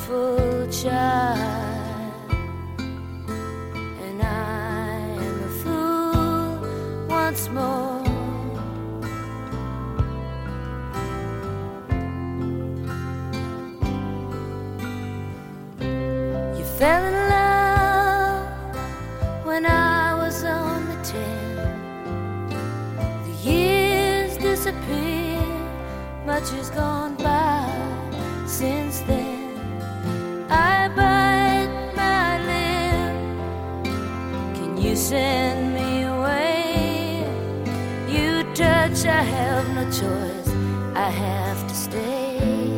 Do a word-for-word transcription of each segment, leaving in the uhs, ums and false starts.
beautiful child, and I am a fool once more. You fell in love when I was only ten. The years disappear, much has gone by since then. I bite my lip. Can you send me away? You touch, I have no choice, I have to stay.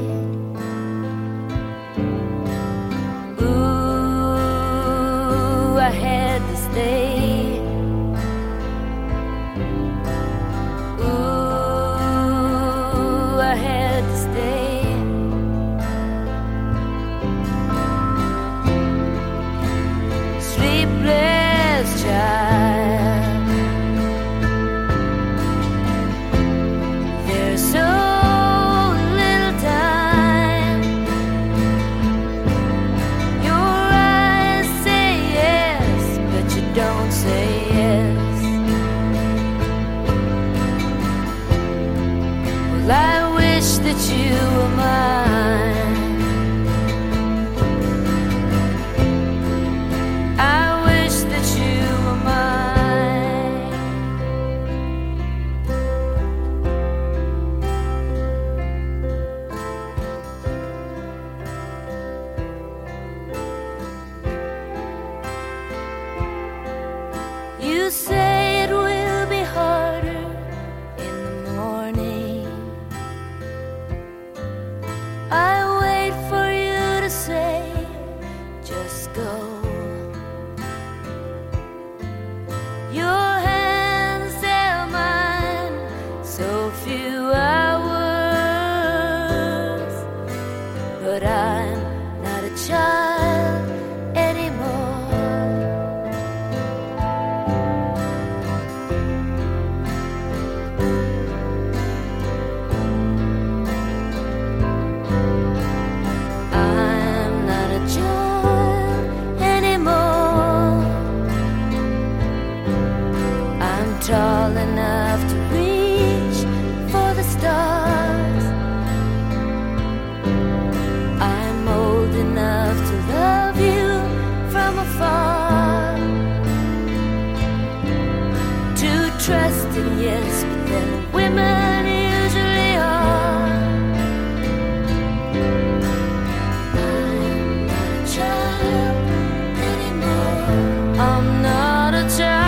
Ooh, I had to stay. I wish that you were mine. I wish that you were mine. You say it will be harder in the morning. I wait for you to say, just go. Your hands held mine so few hours, but I'm not a child anymore. Tall enough to reach for the stars. I'm old enough to love you from afar. Too trusting, yes, but then women usually are. I'm not a child anymore. I'm not a child.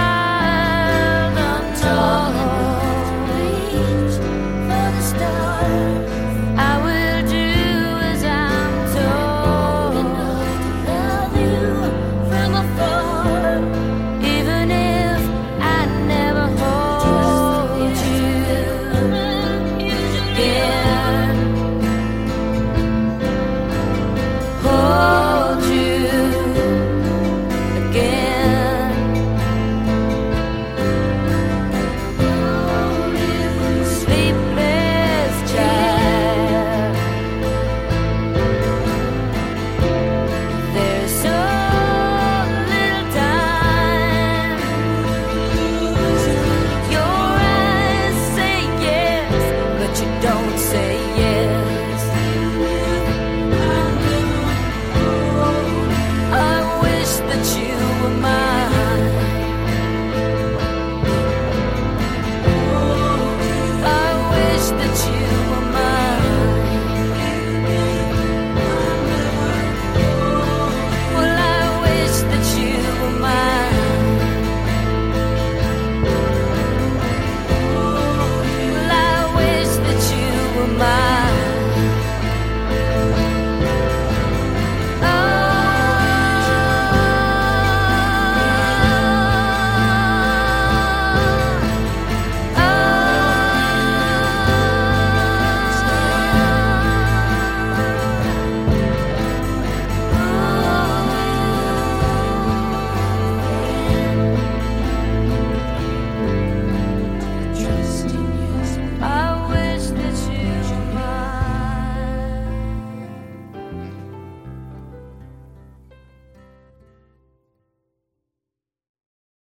Don't say